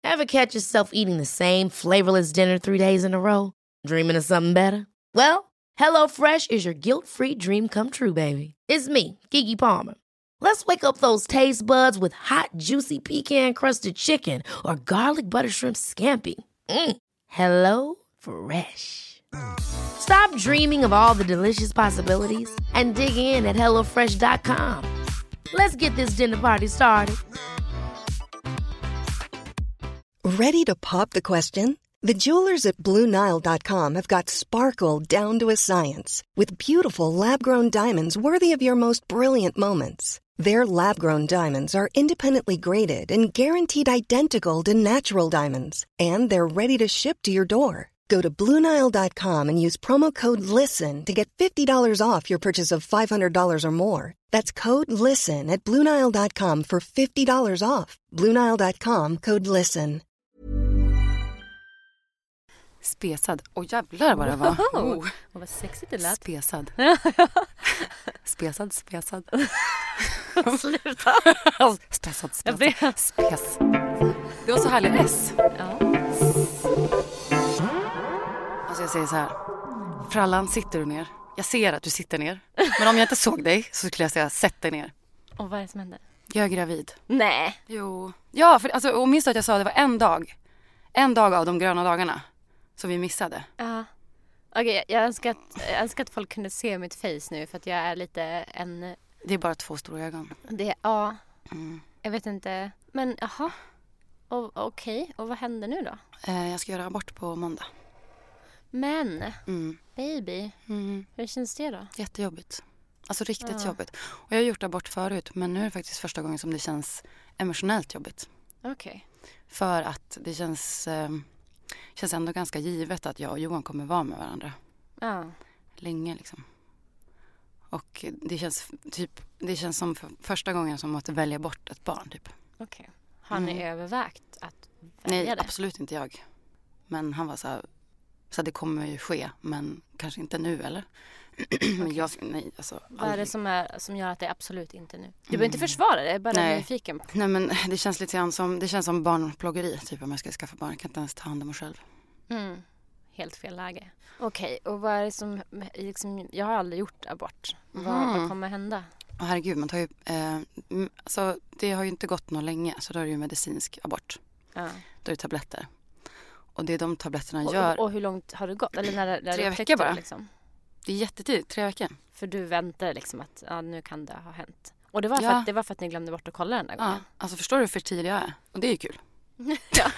Ever catch yourself eating the same flavorless dinner 3 days in a row? Dreaming of something better? Well, HelloFresh is your guilt-free dream come true, baby. It's me, Keke Palmer. Let's wake up those taste buds with hot, juicy pecan-crusted chicken or garlic butter shrimp scampi. Hello Fresh. Stop dreaming of all the delicious possibilities and dig in at HelloFresh.com. Let's get this dinner party started. Ready to pop the question? The jewelers at BlueNile.com have got sparkle down to a science with beautiful lab-grown diamonds worthy of your most brilliant moments. Their lab-grown diamonds are independently graded and guaranteed identical to natural diamonds, and they're ready to ship to your door. Go to BlueNile.com and use promo code LISTEN to get $50 off your purchase of $500 or more. That's code LISTEN at BlueNile.com for $50 off. BlueNile.com, code LISTEN. Spesad. Jävlar vad det var. Oh, vad sexigt det lät. Spesad. Spesad. Sluta. Spesad. Spes. Det var så härligt S. Ja. Alltså jag säger så här. Frallan, sitter du ner? Jag ser att du sitter ner. Men om jag inte såg dig så skulle jag säga sätt dig ner. Och vad är det som händer? Jag är gravid. Nej. Jo. Ja, för, alltså, och minst att jag sa att det var en dag. En dag av de gröna dagarna. Som vi missade. Ja. Okej, jag önskar att folk kunde se mitt face nu. För att jag är lite en... Det är bara 2 stora ögon. Ja. Jag vet inte. Men jaha. Okej. Och vad händer nu då? Jag ska göra abort på måndag. Men, baby, hur känns det då? Jättejobbigt. Alltså riktigt jobbigt. Och jag har gjort abort förut. Men nu är det faktiskt första gången som det känns emotionellt jobbigt. Okej. För att det känns ändå ganska givet att jag och Johan kommer vara med varandra. Ja. Länge liksom. Och det känns som för första gången som att välja bort ett barn typ. Okej. Har ni övervägt att välja Nej, det? absolut inte jag. Men han var så det kommer ju ske, men kanske inte nu eller? Men nej, alltså. Vad är det som gör att det är absolut inte nu? Du behöver inte försvara det, jag är bara nyfiken. Nej, men det känns lite grann som barnplågeri typ om jag ska skaffa barn. Jag kan inte ens ta hand om mig själv. Helt fel läge. Okej, och vad är det som liksom, jag har aldrig gjort abort. Vad kommer hända? Herregud, man tar ju alltså det har ju inte gått någon länge, så då är det ju medicinsk abort. Ja. Då är det tabletter. Och det är de tabletterna gör. Och hur långt har det gått? Eller när 3 veckor bara. Liksom? Det är jättetidigt, 3 veckor. För du väntar liksom att nu kan det ha hänt. Och det var för att ni glömde bort att kolla den där gången. Ja, alltså förstår du hur för tidig jag är? Och det är ju kul. Ja.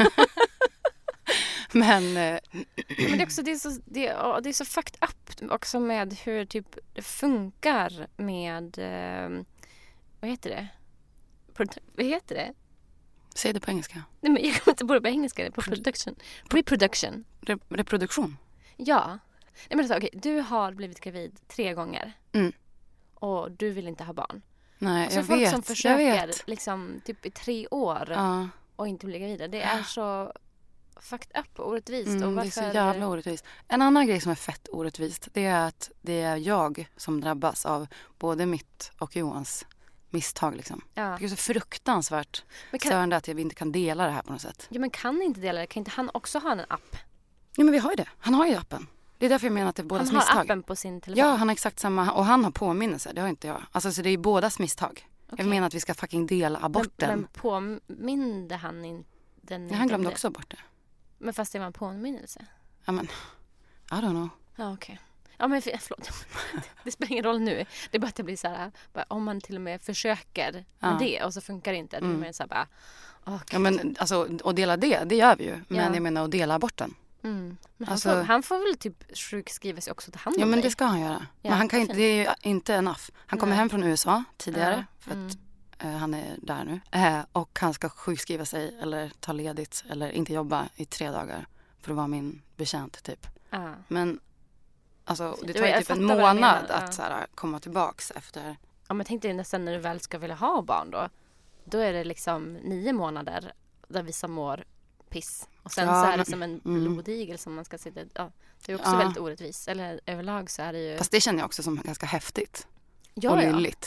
Men det är också det är så fucked up också med hur typ det funkar med vad heter det? Vad heter det? Säg det på engelska. Nej, men jag kommer inte på engelska, det är på production. Reproduction. Reproduktion. Ja. Nej, men alltså, okej, du har blivit gravid 3 gånger. Och du vill inte ha barn. Nej, och så jag folk vet. som försöker liksom typ i 3 år och inte bli gravida. Det är så fucked up och orättvist. Och varför... Det är så jävla orättvist. En annan grej som är fett orättvist, det är att det är jag som drabbas av både mitt och Johans misstag liksom. Ja. Det är så fruktansvärt störande att vi inte kan dela det här på något sätt. Ja, men kan ni inte dela det? Kan inte han också ha en app? Ja, men vi har ju det. Han har ju appen. Det är därför jag menar att det är bådas misstag. Han har appen på sin telefon? Ja, han har exakt samma. Och han har påminnelse, det har inte jag. Alltså så det är bådas misstag. Okay. Jag menar att vi ska fucking dela aborten. Men påminde han inte den? Ja, han glömde också bort det. Men fast det var en påminnelse? Ja, men I don't know. Ja, okej. Ja, men förlåt. Det spelar ingen roll nu. Det är bara att det blir så här, om man till och med försöker med det och så funkar det inte. Då är man så här bara, ja, men alltså, och dela det gör vi ju. Men jag menar att dela aborten. Men han får väl typ sjukskriva sig också till hand om Ja, men dig. det ska han göra. Ja, men han kan inte, det är ju inte enough. Han kommer hem från USA tidigare för att han är där nu. Och han ska sjukskriva sig eller ta ledigt eller inte jobba i 3 dagar för att vara min betjänt typ. Men alltså, det tar ju typ en månad att så här, komma tillbaks efter. Ja, men tänk dig nästan när du väl ska vilja ha barn då är det liksom 9 månader där vi mår piss. Och sen så är det som en blodigel som man ska sitta. Ja, det är också väldigt orättvist. Eller överlag så är det ju. Fast det känner jag också som ganska häftigt. Och lilligt.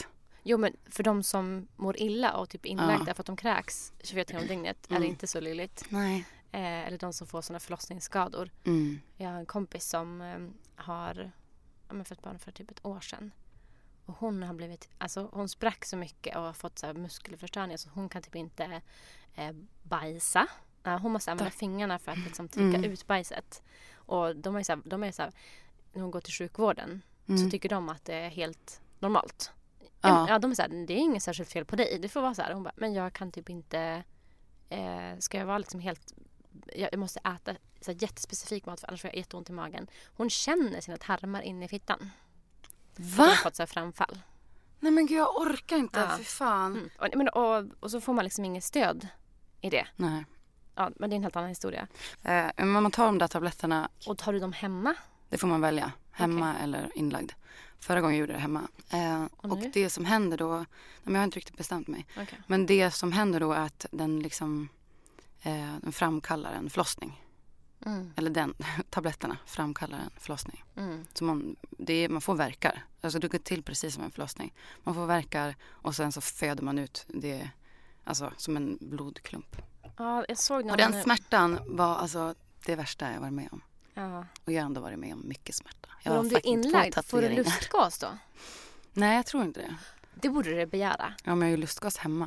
Jo, men för de som mår illa och typ inlagda för att de kräks 24 timmar om dygnet är det inte så lilligt. Nej. Eller de som får såna förlossningsskador. Jag har en kompis som har fått barn för typ ett år sedan. Och hon har blivit, alltså hon sprack så mycket och har fått så här muskelförstörningar så hon kan typ inte bajsa. Hon måste använda fingrarna för att liksom trycka ut bajset. Och de är så här, när hon går till sjukvården så tycker de att det är helt normalt. Ja, de är så här, det är inget särskilt fel på dig. Det får vara så här. Hon bara, men jag kan typ inte, ska jag vara liksom helt, jag måste äta så här jättespecifik mat för annars får jag jätteont i magen. Hon känner sina tarmar inne i fittan. Va? Hon har fått så här framfall. Nej men gud, jag orkar inte, för fan. Och så får man liksom inget stöd i det. Nej. Ja, men det är en helt annan historia. Men man tar de där tabletterna. Och tar du dem hemma? Det får man välja. Hemma eller inlagd. Förra gången gjorde jag det hemma. Och det som händer då, jag har inte riktigt bestämt mig. Okay. Men det som händer då är att den liksom den framkallar en förlossning. Eller tabletterna framkallar en förlossning. Så man får verkar. Alltså det går till precis som en förlossning. Man får verkar och sen så föder man ut det, alltså som en blodklump. Ja, jag såg och den smärtan var alltså det värsta jag varit med om. Ja. Och jag har ändå varit med om mycket smärta. Men om du är inlagd, får du lustgas då? Nej, jag tror inte det. Det borde du begära. Ja, men jag har ju lustgas hemma.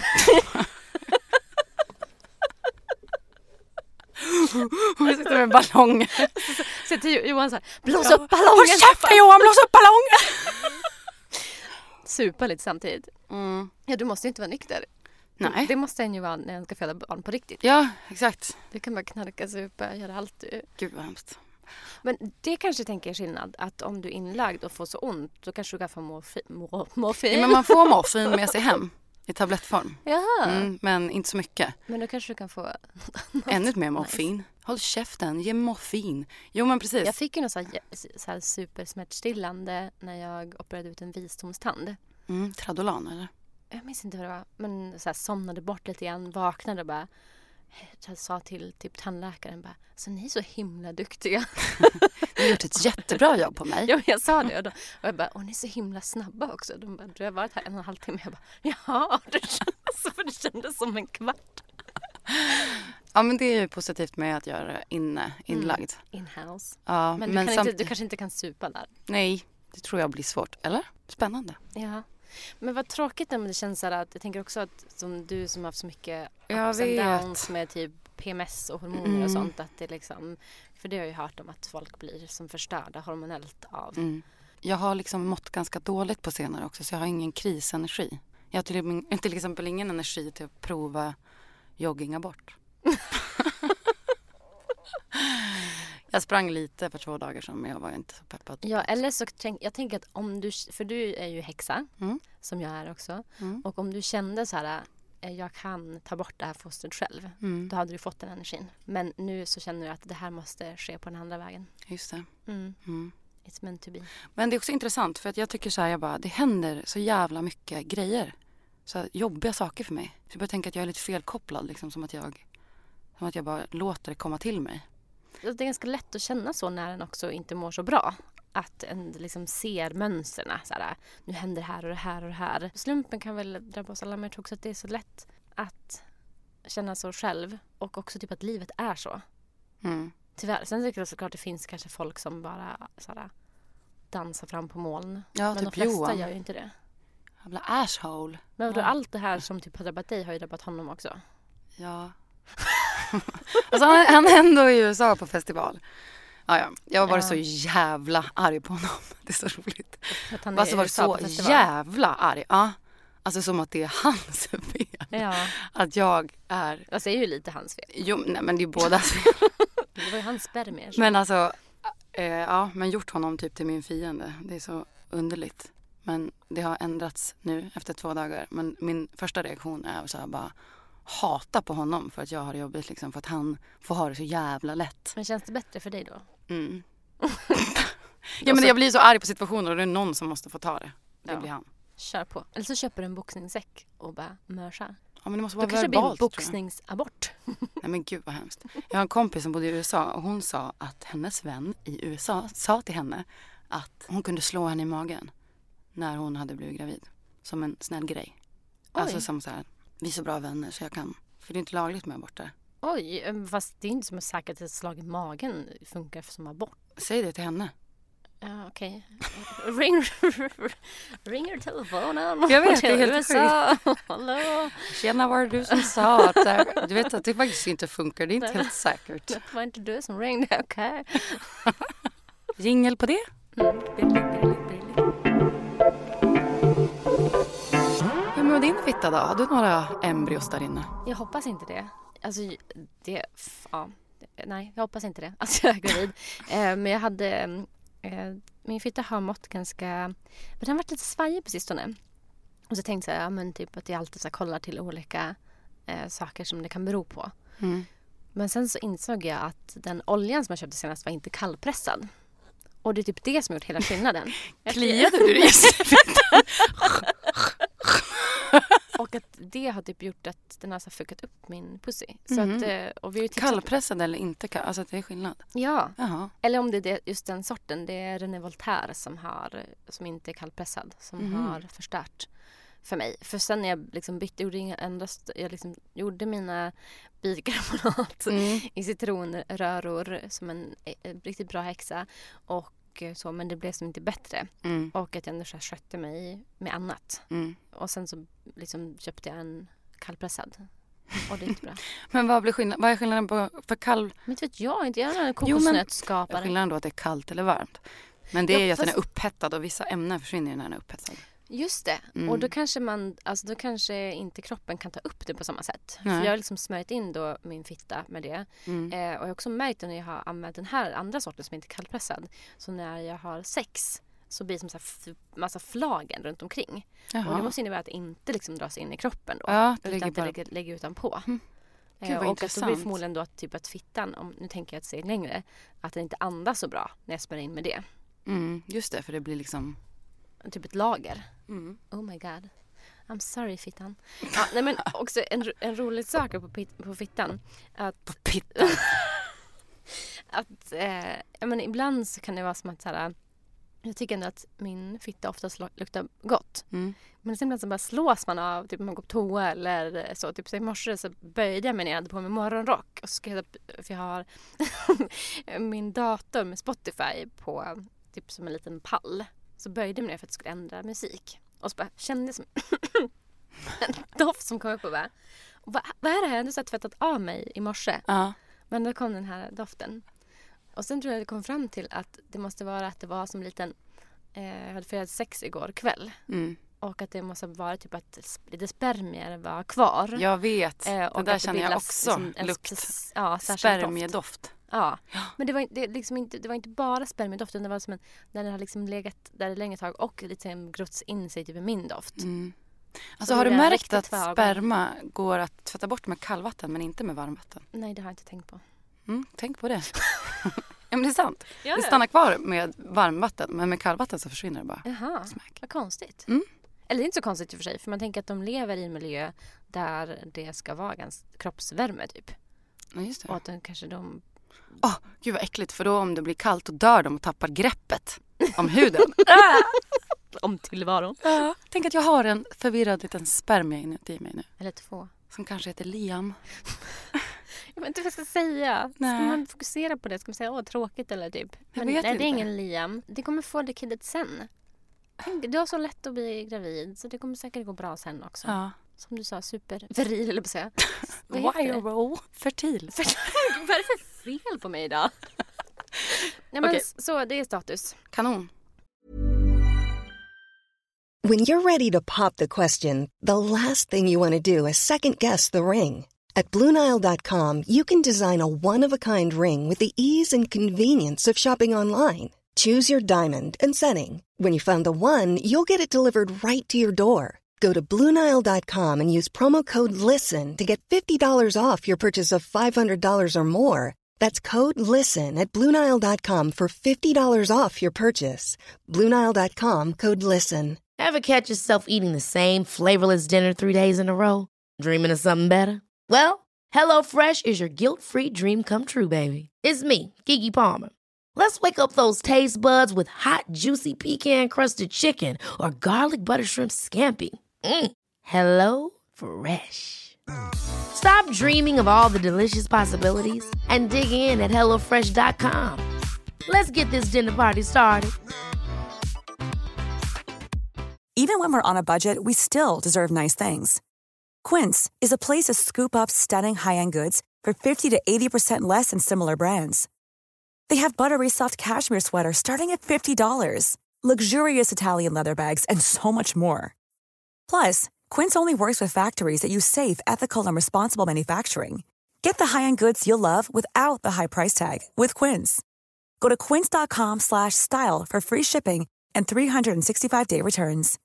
Jag sitter med ballonger. Sitter Johan så här, blås upp ballongen. Håll käften Johan, blås upp ballongen. Supa lite samtidigt. Ja, du måste ju inte vara nykter. Nej. Det måste en ju vara när en ska föda barn på riktigt. Ja, exakt. Du kan bara knarka, supa, göra allt du... Gud vad hemskt. Men det kanske tänker jag skillnad. Att om du är inlagd och får så ont, då kanske du kan få morfin. Ja, men man får morfin med sig hem. I tablettform. Jaha. Men inte så mycket. Men då kanske du kan få... Ännu mer morfin. Nice. Håll käften, ge morfin. Jo men precis. Jag fick ju något så här supersmärtstillande när jag opererade ut en visdomstand. Tradolan eller? Jag minns inte vad det var. Men så här, somnade bort lite grann, vaknade och bara... Jag sa till typ tandläkaren bara, så ni är så himla duktiga. Du har gjort ett jättebra jobb på mig. Ja, jag sa det. Och jag bara, ni är så himla snabba också. De bara, du har varit här 1,5 timme. Jag bara, ja, det kändes som en kvart. Ja, men det är ju positivt med att göra inlagd. In-house. Ja, men du kanske inte kan supa där. Nej, det tror jag blir svårt. Eller? Spännande. Ja. Men vad tråkigt när det känns så här att jag tänker också att som du som har haft så mycket ups and downs med typ PMS och hormoner och sånt att det liksom, för det har jag ju hört om att folk blir som förstörda hormonellt av. Jag har liksom mått ganska dåligt på senare också så jag har ingen krisenergi. Jag har till exempel ingen energi till att prova joggingabort. Jag sprang lite för 2 dagar sedan men jag var inte så peppad. Ja, eller så jag tänker att om du, för du är ju häxa som jag är också. Och om du kände så här, jag kan ta bort det här fostret själv, då hade du fått den energin. Men nu så känner du att det här måste ske på den andra vägen. Just det. It's meant to be. Men det är också intressant för att jag tycker så här, det händer så jävla mycket grejer. Så här, jobbiga saker för mig. Så jag börjar tänka att jag är lite felkopplad liksom, som att jag bara låter det komma till mig. Det är ganska lätt att känna så när en också inte mår så bra. Att en liksom ser mönsterna. Så här, nu händer det här och det här och det här. Slumpen kan väl drabba oss alla, men jag tror också att det är så lätt att känna så själv. Och också typ att livet är så. Tyvärr. Sen tycker jag såklart det finns kanske folk som bara så här, dansar fram på moln. Ja, men typ de flesta Johan. gör ju inte det. Jävla asshole. Men då allt det här som typ har drabbat dig har ju drabbat honom också. Ja. Alltså han är ändå i USA på festival. Ja. Jag var bara så jävla arg på honom. Det är så roligt. Alltså var så jävla arg. Ja. Alltså som att det är hans fel. Ja. Att jag är... Alltså det är ju lite hans fel. Jo, nej men det är båda fel. Det var ju hans spermier. Men alltså, men gjort honom typ till min fiende. Det är så underligt. Men det har ändrats nu efter 2 dagar. Men min första reaktion är så här bara hata på honom för att jag har det jobbigt liksom, för att han får ha det så jävla lätt. Men känns det bättre för dig då? Ja, men jag blir så arg på situationer och det är någon som måste få ta det. Det blir han. Kör på. Eller så köper du en boxningssäck och bara mörsar. Ja, men det måste vara då kanske verbalt, det blir en boxningsabort. Nej men gud vad hemskt. Jag har en kompis som bodde i USA och hon sa att hennes vän i USA sa till henne att hon kunde slå henne i magen när hon hade blivit gravid. som en snäll grej. Oj. Alltså som så här, vi är så bra vänner så jag kan. För det är inte lagligt med aborter. Oj, fast det är inte som att säga att ett slag i magen funkar som abort. Säg det till henne. Ja, okej. Ring telefonen. Jag vet, det är helt USA. Hallå. Tjena, var det du som sa att du vet att det faktiskt inte funkar, det är inte helt säkert. Det var inte du som ringde, okej. Jingel på det? Hur med din fitta då? Har du några embryos där inne? Jag hoppas inte det. Alltså, nej, jag hoppas inte det. Alltså, jag är gravid. Men jag hade... min fitta har mått ganska... Men den har varit lite svajig på sistone. Och så tänkte jag, men typ att jag alltid så kollar till olika saker som det kan bero på. Mm. Men sen så insåg jag att den oljan som jag köpte senast var inte kallpressad. Och det är typ det som har gjort hela skillnaden. Kliade du dig? Och att det har typ gjort att den har så fuckat upp min pussy. Så att, och vi har kallpressad eller inte? Alltså det är skillnad? Ja. Jaha. Eller om det är just den sorten. Det är René Voltaire som inte är kallpressad. Som har förstört för mig. För sen när jag liksom bytte, jag liksom gjorde mina bikarbonat i citronröror som en riktigt bra häxa. Och så, men det blev som inte bättre. Och att jag ändå skötte mig med annat. Och sen så liksom köpte jag en kallpressad. Och det är inte bra. Men vad är skillnaden på för kall? Men vet jag inte, jag är en kokosnötsskapare. Skillnaden då att det är kallt eller varmt. Men det är ju att den är upphettad och vissa ämnen försvinner när den är upphetsad. Just det. Och då kanske inte kroppen kan ta upp det på samma sätt. För jag har liksom smörjt in då min fitta med det. Och jag har också märkt när jag har använt den här andra sorten som inte är kallpressad. Så när jag har sex så blir det som så här massa flagen runt omkring. Jaha. Och det måste innebära att det inte liksom dras in i kroppen då. Ja, det utan att det ligger utanpå. Gud, och att då blir förmodligen då att fittan, nu tänker jag ett steg längre, att den inte andas så bra när jag smörjer in med det. Just det, för det blir liksom... Typ ett lager. Oh my god. I'm sorry, fittan. Ja, nej, men också en rolig sak på fittan. På pittan? Att men ibland så kan det vara som att så här, jag tycker ändå att min fitta oftast luktar gott. Men sen ibland så bara slås man av, typ man går på toa eller så. Typ så i morse så böjde jag mig ner, hade på mig morgonrock. Och så skrev jag, för jag har min dator med Spotify på typ som en liten pall. Så böjde jag mig ner för att jag skulle ändra musik. Och så bara kände jag som en doft som kom upp och bara, vad är det här? Jag hade tvättat av mig i morse. Men då kom den här doften. Och sen tror jag det kom fram till att det måste vara att det var som liten... jag hade firat sex igår kväll. Och att det måste vara typ att lite spermier var kvar. Jag vet. Och det där känner jag också. Lukt. Spermiedoft. Ja. Men det var inte bara spermiedoften. Det var som när den har liksom legat där ett längre tag och lite grotts in sig typ i min doft. Alltså har du märkt att sperma går att tvätta bort med kallvatten men inte med varmvatten? Nej, det har jag inte tänkt på. Tänk på det. Ja, men det är sant. Ja, det stannar kvar med varmvatten men med kallvatten så försvinner det bara. Jaha, vad konstigt. Eller det är inte så konstigt i och för sig. För man tänker att de lever i en miljö där det ska vara ganska kroppsvärme typ. Ja, just det. Och att kanske de... Gud vad äckligt. För då om det blir kallt då dör de och tappar greppet om huden. Om tillvaron. Ja, tänk att jag har en förvirrad liten spermie inuti mig nu. Eller två. Som kanske heter Liam. Jag vet inte vad jag ska säga. Nej. Ska man fokusera på det? Ska man säga tråkigt eller typ? Men nej, det är ingen Liam. Det kommer få det kidet sen. Du har så lätt att bli gravid. Så det kommer säkert gå bra sen också. Ja. Som du sa, superviril eller på säga. Viral. Fertil. Vad är det för fel på mig idag? Nej, men så det är status. Kanon. When you're ready to pop the question, the last thing you want to do is second guess the ring. At BlueNile.com, you can design a one-of-a-kind ring with the ease and convenience of shopping online. Choose your diamond and setting. When you find the one, you'll get it delivered right to your door. Go to BlueNile.com and use promo code LISTEN to get $50 off your purchase of $500 or more. That's code LISTEN at BlueNile.com for $50 off your purchase. BlueNile.com, code LISTEN. Ever catch yourself eating the same flavorless dinner 3 days in a row? Dreaming of something better? Well, HelloFresh is your guilt-free dream come true, baby. It's me, Keke Palmer. Let's wake up those taste buds with hot, juicy pecan-crusted chicken or garlic butter shrimp scampi. Hello Fresh. Stop dreaming of all the delicious possibilities and dig in at HelloFresh.com. Let's get this dinner party started. Even when we're on a budget, we still deserve nice things. Quince is a place to scoop up stunning high-end goods for 50 to 80% less than similar brands. They have buttery soft cashmere sweaters starting at $50, luxurious Italian leather bags, and so much more. Plus, Quince only works with factories that use safe, ethical, and responsible manufacturing. Get the high-end goods you'll love without the high price tag with Quince. Go to quince.com/style for free shipping and 365-day returns.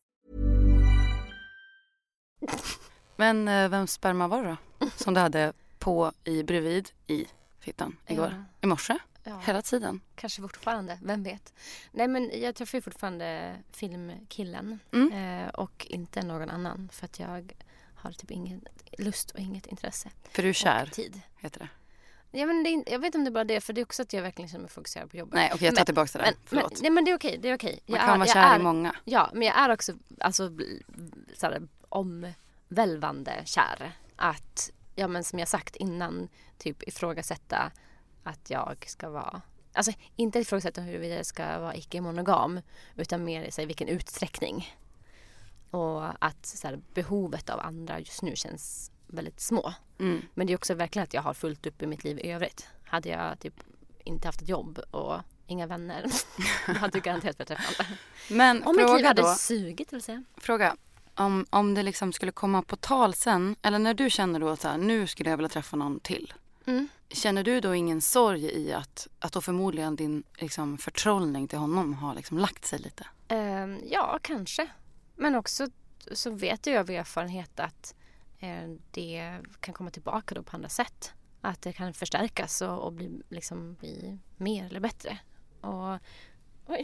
Men vems sperma var det då? Som du hade bredvid i fittan igår? I morse? Ja. Hela tiden? Kanske fortfarande, vem vet. Nej, men jag träffar fortfarande filmkillen och inte någon annan för att jag har typ ingen lust och inget intresse. För du är kär, tid. Heter det. Ja, men jag vet inte om det är bara det, för det är också att jag verkligen känner mig fokuserad på jobbet. Nej, okej, jag tar tillbaka det där. Förlåt. Nej, men det är okej, det är okej. Man kan vara kär i många. Ja, men jag är också såhär, omvälvande kär. Att, ja men som jag sagt innan, typ ifrågasätta att jag ska vara, alltså inte ifrågasätta huruvida jag ska vara icke-monogam, utan mer i vilken utsträckning. Och att såhär, behovet av andra just nu känns väldigt små. Men det är också verkligen att jag har fullt upp i mitt liv i övrigt. Hade jag typ inte haft ett jobb och inga vänner, då hade jag garanterat för att träffa alla. Men om fråga mitt liv hade då, sugit, vill säga. Fråga, om det liksom skulle komma på tal sen, eller när du känner då att nu skulle jag vilja träffa någon till. Känner du då ingen sorg i att då förmodligen din liksom, förtrollning till honom har liksom lagt sig lite? Ja, kanske. Men också så vet jag av erfarenhet att det kan komma tillbaka då på andra sätt. Att det kan förstärkas och bli mer eller bättre. Och, oj.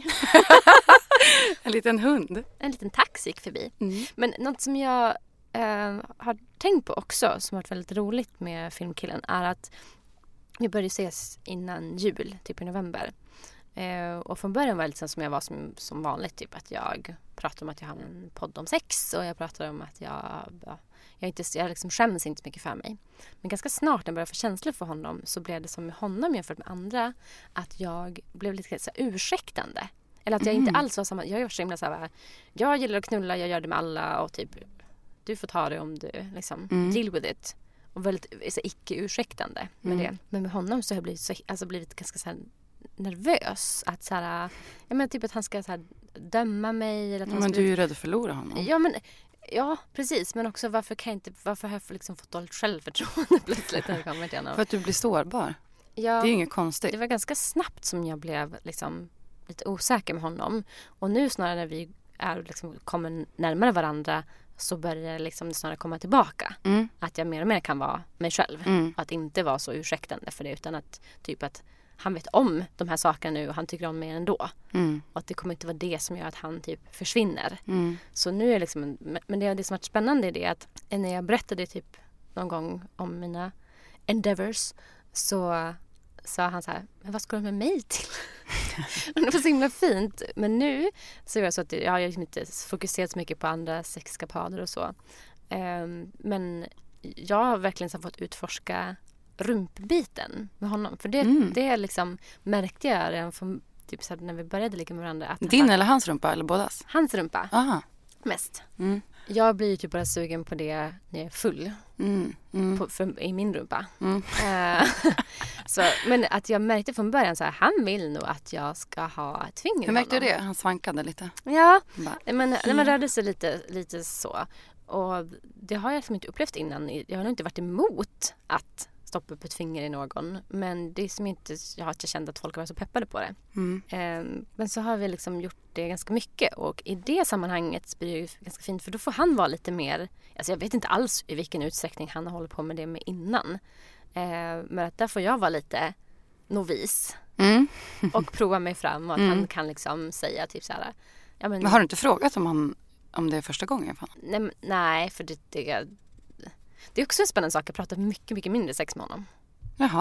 En liten hund. En liten taxi gick förbi. Men något som jag har tänkt på också, som har varit väldigt roligt med filmkillen, är att vi började ses innan jul, typ i november. Och från början var det lite som jag var som vanligt, typ att jag pratade om att jag har en podd om sex, och jag pratade om att jag liksom skäms inte så mycket för mig. Men ganska snart när jag började få känslor för honom, så blev det som med honom jämfört med andra, att jag blev lite så ursäktande. Eller att jag inte alls var samma. Jag var så himla så här, jag gillar att knulla, jag gör det med alla, och typ du får ta det om du liksom deal with it. Och väldigt så icke-ursäktande med det. Men med honom så har jag blivit ganska så här nervös att så här, jag menar typ att han ska så här döma mig, eller att han men du är ju rädd att förlora honom. Ja, precis, men också varför har jag liksom fått dåligt självförtroende plötsligt när det kommer till honom? För att du blir sårbar. Ja, det är ju inget konstigt. Det var ganska snabbt som jag blev liksom lite osäker med honom, och nu snarare när vi kommer närmare varandra, så börjar det liksom snarare komma tillbaka. Att jag mer och mer kan vara mig själv. Att inte vara så ursäktande för det, utan att typ att han vet om de här sakerna nu och han tycker om mig ändå. Och att det kommer inte vara det som gör att han typ försvinner. Så nu är liksom, men det som har varit spännande är det att när jag berättade typ någon gång om mina endeavors, så sa han så här, men vad ska du med mig till? Och det var så himla fint. Men nu så är det så att jag har liksom inte fokuserat så mycket på andra sexkapader och så. Men jag har verkligen så fått utforska rumpbiten med honom. För det liksom märkte jag redan från, typ så när vi började ligga med varandra. Att din eller hans rumpa, eller bådas? Hans rumpa. Aha. Mest. Jag blir typ bara sugen på det när jag är full. I min rumpa. Så, men att jag märkte från början så här, han vill nog att jag ska ha ett finger. Hur märkte du det? Han svankade lite. Ja, men när man rörde sig lite så. Och det har jag liksom inte upplevt innan. Jag har nog inte varit emot att stoppa upp ett finger i någon. Men det är som inte jag har inte känt att folk har varit så peppade på det. Men så har vi liksom gjort det ganska mycket. Och i det sammanhanget blir det ju ganska fint. För då får han vara lite mer... Alltså jag vet inte alls i vilken utsträckning han har hållit på med det med innan. Men att där får jag vara lite novis. Och prova mig fram. Och att han kan liksom säga typ så här... Ja, men har du inte frågat om det är första gången? Nej, för det är också en spännande sak. Jag pratar mycket, mycket mindre sex med honom. Jaha.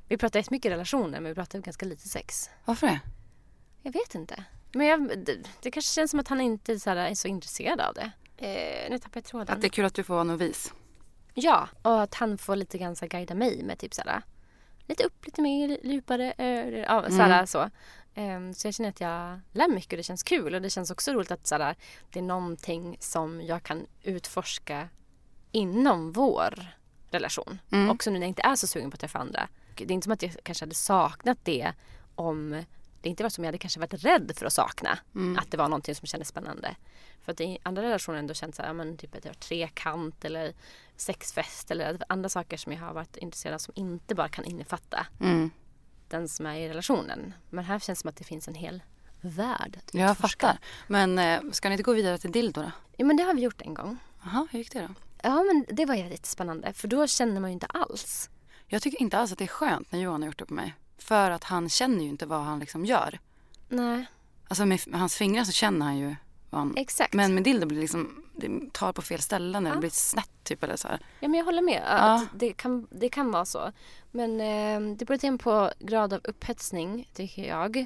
Vi pratar jättemycket relationer, men vi pratar ganska lite sex. Varför det? Jag vet inte. Men det kanske känns som att han inte så här, är så intresserad av det. Nu tappar jag tråden. Att det är kul att du får vara novis. Ja, och att han får lite grann så här, guida mig med typ så här, lite upp, lite mer, djupare. Ja, så här, så. Så jag känner att jag lär mycket och det känns kul. Och det känns också roligt att så här, det är någonting som jag kan utforska inom vår relation. Också nu när jag inte är så sugen på att träffa andra. Det är inte som att jag kanske hade saknat det om det inte var som jag hade kanske varit rädd för att sakna. Att det var någonting som kändes spännande. För att i andra relationer ändå känns så här, men typ att jag har trekant eller sexfest eller andra saker som jag har varit intresserad av som inte bara kan innefatta den som är i relationen. Men här känns det som att det finns en hel värld. Jag fattar. Men ska ni inte gå vidare till dildo då? Ja, men det har vi gjort en gång. Jaha, hur gick det då? Ja, men det var jätte spännande. För då känner man ju inte alls. Jag tycker inte alls att det är skönt när Johan har gjort det på mig. För att han känner ju inte vad han liksom gör. Nej. Alltså med hans fingrar så känner han ju vad han... Exakt. Men med dildo blir det tar på fel ställen eller det blir snett typ eller så här. Ja, men jag håller med. Att det kan vara så. Men det beror på grad av upphetsning, tycker jag.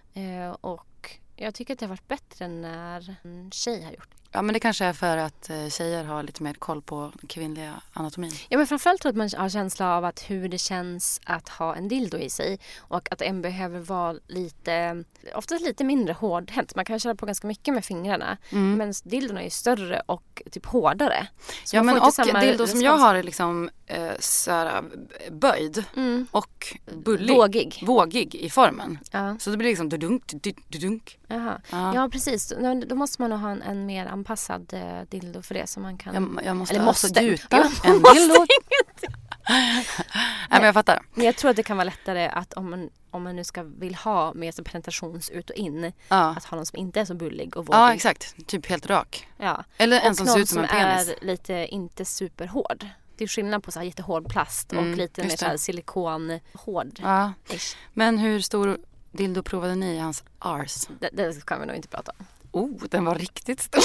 Och jag tycker att det har varit bättre när en tjej har gjort det. Ja, men det kanske är för att tjejer har lite mer koll på den kvinnliga anatomin. Ja, men framförallt tror jag att man har känsla av att hur det känns att ha en dildo i sig. Och att en behöver vara oftast lite mindre hårdhänt. Man kan köra på ganska mycket med fingrarna. Men dildon är ju större och typ hårdare. Så ja, men och dildo som jag har är liksom såhär böjd och bullig. Vågig i formen. Ja. Så det blir liksom dudunk. Jaha. Ja, precis. Då måste man nog ha en mer anpassad dildo för det som man kan... Jag måste eller alltså gjuta en dildo. Nej, men jag fattar. Men jag tror att det kan vara lättare att om man nu vill ha mer som penetrations ut och in, att ha någon som inte är så bullig och vågig. Ja, exakt. Typ helt rak. Ja. Eller en som ser ut som en penis. Är lite inte superhård. Det är skillnad på så här jättehård plast och lite mer så här silikonhård. Ja. Men hur stor dildo provade ni i hans ars? Det kan vi nog inte prata om. Den var riktigt stor.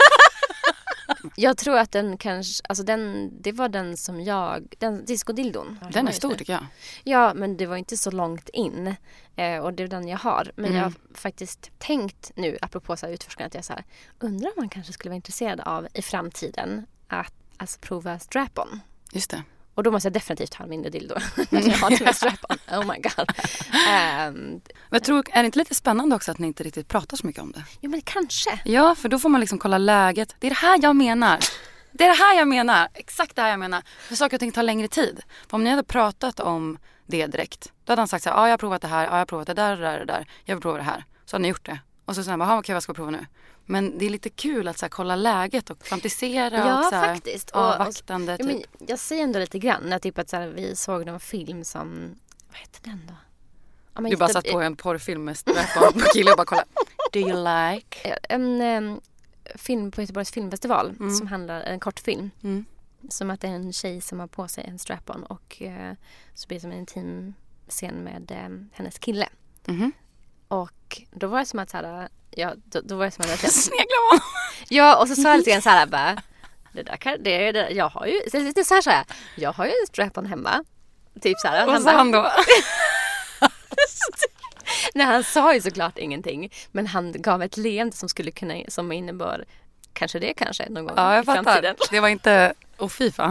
Jag tror att den kanske, alltså det var den diskodildon. Den är stor tycker jag. Ja, men det var inte så långt in. Och det är den jag har. Men jag har faktiskt tänkt nu, apropå så här utforskning, att jag så här, undrar om man kanske skulle vara intresserad av i framtiden att alltså prova strap-on. Just det. Och då måste jag definitivt ha en mindre dildo. Jag har inte med strap-on. Oh my god. Men jag tror, är det inte lite spännande också att ni inte riktigt pratar så mycket om det? Jo, men kanske. Ja, för då får man liksom kolla läget. Det är det här jag menar. Det är det här jag menar. Exakt det här jag menar. För saker och ting tar längre tid. För om ni hade pratat om det direkt, då hade han sagt så här, jag har provat det här, jag har provat det där. Jag vill prova det här. Så hade ni gjort det. Och så säger man, okej, vad ska jag prova nu? Men det är lite kul att så här, kolla läget och fantisera. Ja, och så här, faktiskt. avvaktande. Och, men jag ser ändå lite grann när typ att så här, vi såg någon film som, vad heter den då? Ja, du bara satt på en porrfilm med strap-on på kille och bara kolla. Do you like? En film på Göteborgs filmfestival som handlar, en kortfilm. Som att det är en tjej som har på sig en strap-on och så blir det som en intim scen med hennes kille. Och då var det som att så här, ja, då var det som att jag sneglar man. Ja, och så sa jag lite grann så här bara, jag har ju det så här, jag har ju en strap-on hemma. Typ så här. Vad sa han då? Nej, han sa ju såklart ingenting, men han gav ett leende som skulle kunna, som innebar kanske någon gång i framtiden. Det var inte, fy fan.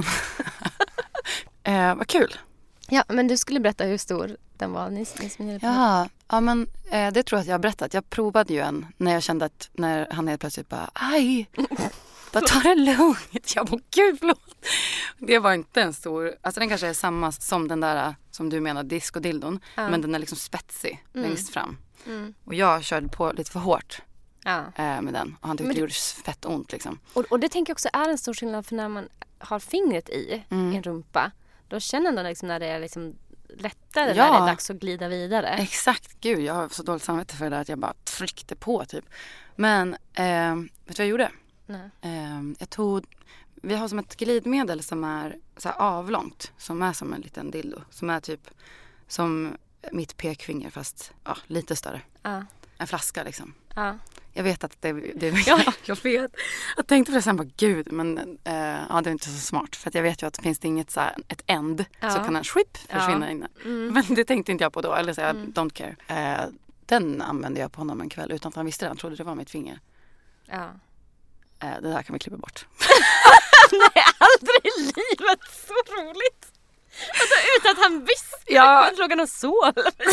Vad kul. Ja, men du skulle berätta hur stor den var. Ja, men det tror jag att jag har berättat. Jag provade ju en när jag kände att när han helt plötsligt bara, aj, bara ta det lugnt. Jag bara, gud, förlåt. Det var inte en stor, alltså den kanske är samma som den där som du menar, diskodildon. Men den är liksom spetsig längst fram. Och jag körde på lite för hårt med den. Och han tyckte det gjorde fett ont liksom. Och det tänker jag också är en stor skillnad, för när man har fingret i en rumpa, då känner man liksom när det är liksom lättare när det är dags att glida vidare. Exakt, gud, jag har så dåligt samvete för det där att jag bara tryckte på typ. Men vet du vad jag gjorde? Nej. Vi har som ett glidmedel som är så här avlångt, som är som en liten dildo, som är typ som mitt pekfinger fast lite större. En flaska liksom. Jag vet att det jag vet. Jag tänkte på det sen, bara gud, men det är inte så smart. För att jag vet ju att finns det inget så här, ett end så kan en skip försvinna inne. Men det tänkte inte jag på då, eller så don't care. Den använde jag på honom en kväll utan att han visste det. Han trodde det var mitt finger. Ja. Det där kan vi klippa bort. Nej, aldrig i livet. Så roligt. Alltså, utan att han visste. Ja. Frågan om så.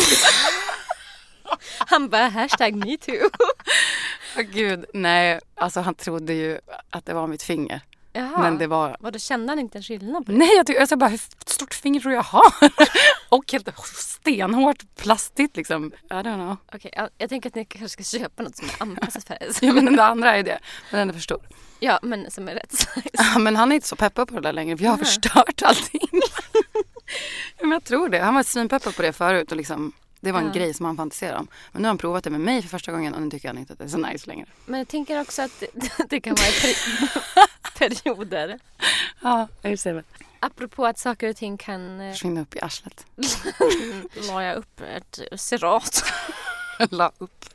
Han bara #metoo. Gud, nej. Alltså han trodde ju att det var mitt finger. Jaha. Men det var... Då kände han inte en skillnad på det? Nej, jag sa bara, hur stort finger tror jag har? Och helt stenhårt, plastigt liksom. I don't know. Okej, jag tänker att ni kanske ska köpa något som är anpassat för det. Ja, men den andra är det. Men den är för stor. Ja, men som är rätt size. Ja, men han är inte så peppad på det där längre. För jag har förstört allting. Men jag tror det. Han var svinpeppad på det förut. Och liksom, det var en grej som han fantiserade om. Men nu har han provat det med mig för första gången. Och nu tycker han inte att det är så nice längre. Men jag tänker också att det kan vara perioder. Ja, jag ser det. Apropå att saker och ting kan... Försvinna upp i arslet. La jag upp ett serat. La upp.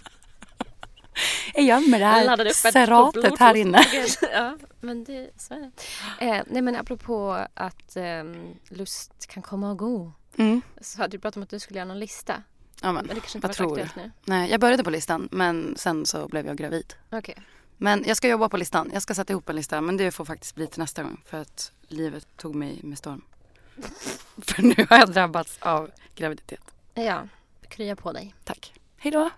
Jag gömmer det här seratet här inne. Ja, men det så är det. Nej, men apropå att lust kan komma och gå. Så hade du pratat om att du skulle göra någon lista. Ja, men det kanske inte vad tror du? Nu. Nej, jag började på listan, men sen så blev jag gravid. Okej. Men jag ska jobba på listan. Jag ska sätta ihop en lista, men det får faktiskt bli till nästa gång. För att livet tog mig med storm. För nu har jag drabbats av graviditet. Ja, krya på dig. Tack. Hej då!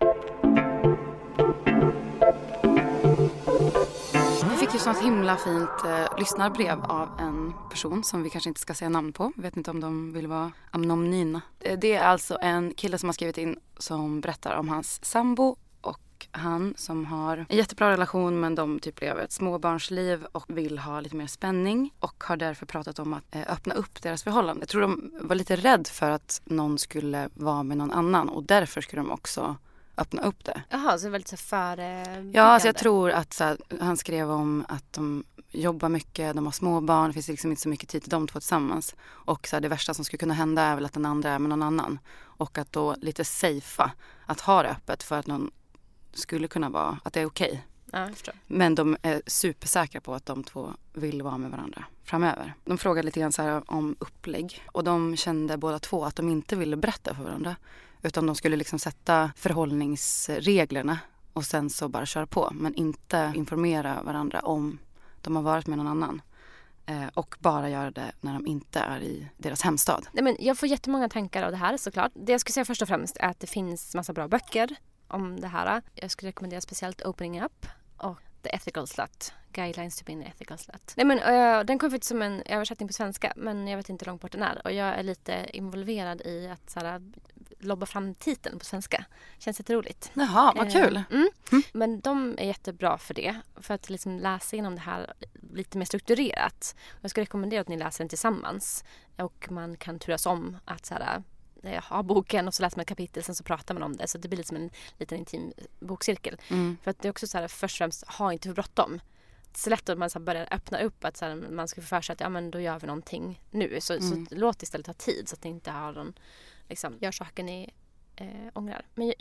Vi fick ju sånt himla fint lyssnarbrev av en person som vi kanske inte ska säga namn på. Jag vet inte om de vill vara anonyma. Det är alltså en kille som har skrivit in som berättar om hans sambo och han som har en jättebra relation men de typ lever ett småbarnsliv och vill ha lite mer spänning och har därför pratat om att öppna upp deras förhållande. Jag tror de var lite rädd för att någon skulle vara med någon annan och därför skulle de också öppna upp det. Jaha, så det var lite så före... Ja, alltså jag tror att så här, han skrev om att de jobbar mycket, de har små barn, det finns liksom inte så mycket tid till de två tillsammans. Och så här, det värsta som skulle kunna hända är väl att den andra är med någon annan. Och att då lite safea att ha det öppet för att någon skulle kunna vara, att det är okej. Ja, jag förstår. Men de är supersäkra på att de två vill vara med varandra framöver. De frågade lite grann så här om upplägg och de kände båda två att de inte ville berätta för varandra. Utan de skulle liksom sätta förhållningsreglerna och sen så bara köra på. Men inte informera varandra om de har varit med någon annan. Och bara göra det när de inte är i deras hemstad. Nej, men jag får jättemånga tankar av det här såklart. Det jag skulle säga först och främst är att det finns massa bra böcker om det här. Jag skulle rekommendera speciellt Opening Up och The Ethical Slut. Guidelines to be an ethical slut. Nej, men den kom faktiskt som en översättning på svenska, men jag vet inte hur långt bort den är. Och jag är lite involverad i att såhär, lobba fram titeln på svenska. Känns jätteroligt. Jaha, vad kul. Men de är jättebra för det. För att liksom läsa igenom det här lite mer strukturerat. Jag skulle rekommendera att ni läser den tillsammans. Och man kan turas om att såhär, ha boken och så läser man ett kapitel, sen så pratar man om det. Så det blir lite som en liten intim bokcirkel. För att det är också så här, först och främst, ha inte för bråttom. Det är så lätt att man så här börjar öppna upp att så här, man ska få för sig att ja, men då gör vi någonting nu. Så låt istället ta tid så att ni inte har någon, liksom, gör saker ni ångrar. Men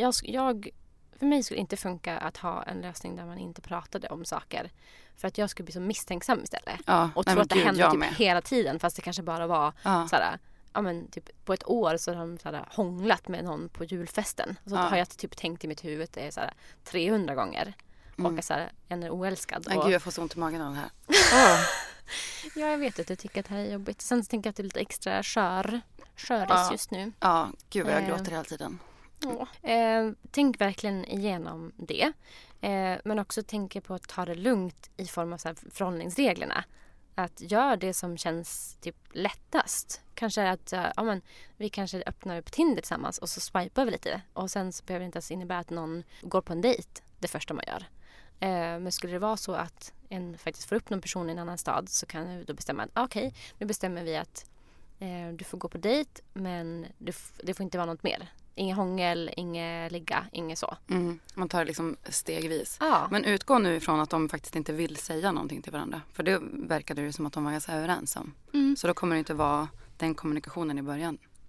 för mig skulle det inte funka att ha en lösning där man inte pratade om saker. För att jag skulle bli så misstänksam istället. Ja, och tro att det hände typ hela tiden fast det kanske bara var så här. Ja, men typ på ett år så har de så här, hånglat med någon på julfesten. Och så har jag typ tänkt i mitt huvud det är så här, 300 gånger. Och så här, en är oälskad. Nej, gud, jag får så ont i magen av det här. Ja, jag vet att du tycker att det här är jobbigt. Sen tänker jag att det är lite extra sköris just nu. Ja, gud vad jag gråter hela tiden. Tänk verkligen igenom det. Men också tänk på att ta det lugnt i form av så här, förhållningsreglerna. Att göra det som känns typ lättast. Kanske att vi kanske öppnar upp Tinder tillsammans och så swipar vi lite. Och sen så behöver det inte ens innebära att någon går på en dejt det första man gör. Men skulle det vara så att en faktiskt får upp någon person i en annan stad så kan vi då bestämma att okej, nu bestämmer vi att du får gå på dejt men det får inte vara något mer. Inga hångel, inga ligga, inget så. Man tar det liksom stegvis. Ja. Men utgå nu ifrån att de faktiskt inte vill säga någonting till varandra. För det verkade ju som att de var ganska överens om. Så då kommer det inte vara den kommunikationen i början.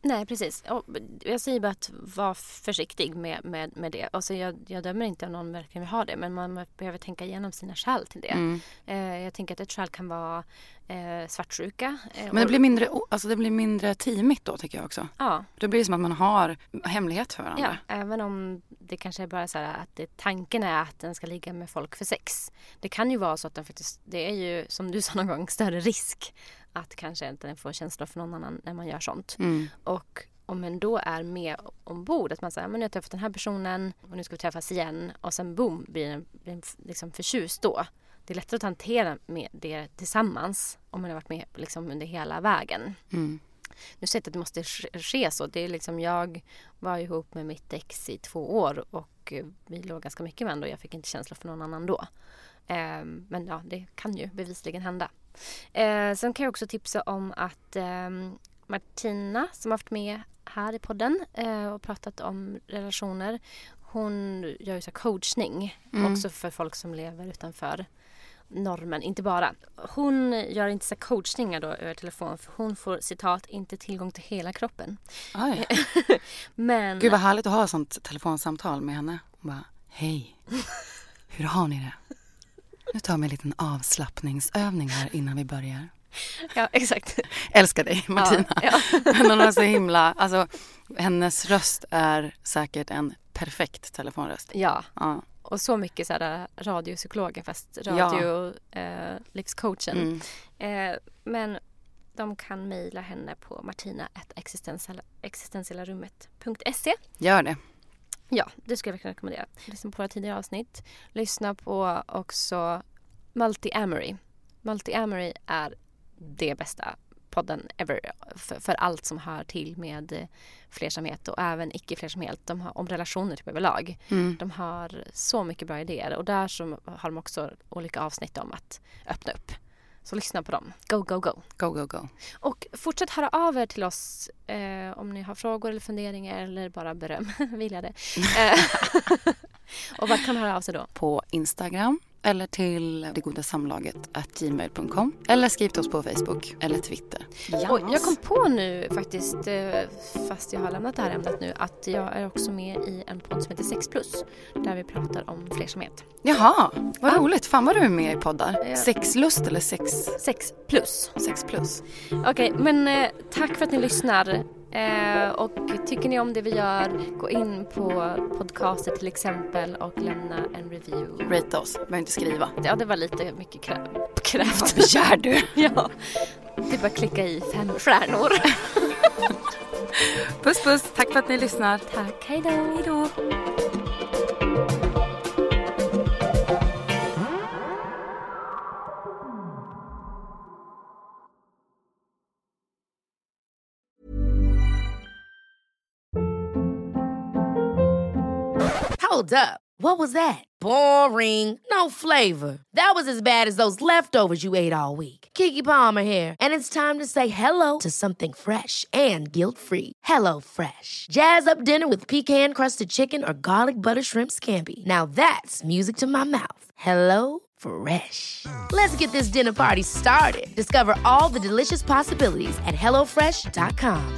Nej, precis. Och jag säger bara att vara försiktig med det. Alltså jag dömer inte om någon verkligen vill ha det, men man behöver tänka igenom sina skäl till det. Jag tänker att ett skäl kan vara svartsjuka. Men det blir mindre teamigt då, tycker jag också. Ja. Det blir som att man har hemlighet för varandra. Ja, även om det kanske är bara så här att tanken är att den ska ligga med folk för sex. Det kan ju vara så att den faktiskt, det är ju som du sa någon gång, större risk att kanske inte får känslor för någon annan när man gör sånt. Och om man då är med ombord, att man säger, men nu har jag träffat den här personen och nu ska vi träffas igen, och sen boom, blir den liksom förtjust då. Det är lättare att hantera med det tillsammans om man har varit med liksom under hela vägen. Nu säger jag att det måste ske så. Det är liksom, jag var ihop med mitt ex i 2 år och vi låg ganska mycket med varandra och jag fick inte känsla för någon annan då. Men ja, det kan ju bevisligen hända. Sen kan jag också tipsa om att Martina, som har varit med här i podden och pratat om relationer, hon gör ju så coachning också för folk som lever utanför normen, inte bara. Hon gör inte så coachningar då över telefon, för hon får, citat, inte tillgång till hela kroppen. Men gud, vad härligt att ha sånt telefonsamtal med henne. Och bara, hej, hur har ni det? Nu tar vi en liten avslappningsövning här innan vi börjar. Ja, exakt. Älskar dig, Martina. Ja. Men hon är så himla, alltså hennes röst är säkert en perfekt telefonröst. Ja. Och så mycket så här radiopsykologen, fast livscoachen. Men de kan mejla henne på martina@existentiellarummet.se. Gör det. Ja, det skulle jag verkligen rekommendera. Lyssna på våra tidigare avsnitt. Lyssna på också Multi-Amory. Multi-Amory är det bästa podden ever för allt som hör till med flersamhet och även icke-flersamhet. De har om relationer typ överlag. De har så mycket bra idéer, och där så har de också olika avsnitt om att öppna upp. Så lyssna på dem. Go, go, go. Go, go, go. Och fortsätt höra av er till oss om ni har frågor eller funderingar eller bara beröm. Vill jag det. Och vad kan höra av sig då? På Instagram eller till degodasamlaget@gmail.com, eller skriv till oss på Facebook eller Twitter. Och jag kom på nu faktiskt, fast jag har lämnat det här ämnet nu, att jag är också med i en podd som heter 6+, där vi pratar om flersamhet. Jaha, vad roligt. Fan vad du är med i poddar. 6lust eller 6+. 6+. Okej, men tack för att ni lyssnar. Och tycker ni om det vi gör, gå in på podcaster till exempel och lämna en review. Rate oss, behöver inte skriva. Ja, det var lite mycket krävt. Vad begär du? Ja, det är bara klicka i 5 stjärnor. Puss puss, tack för att ni lyssnar. Tack, hej då. Hold up. What was that? Boring. No flavor. That was as bad as those leftovers you ate all week. Keke Palmer here, and it's time to say hello to something fresh and guilt-free. Hello Fresh. Jazz up dinner with pecan-crusted chicken or garlic butter shrimp scampi. Now that's music to my mouth. Hello Fresh. Let's get this dinner party started. Discover all the delicious possibilities at hellofresh.com.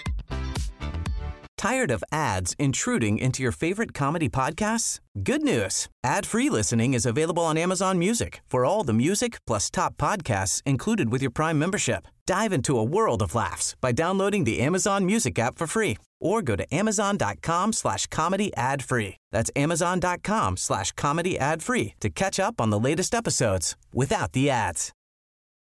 Tired of ads intruding into your favorite comedy podcasts? Good news. Ad-free listening is available on Amazon Music for all the music plus top podcasts included with your Prime membership. Dive into a world of laughs by downloading the Amazon Music app for free or go to amazon.com/comedy ad-free. That's amazon.com/comedy ad-free to catch up on the latest episodes without the ads.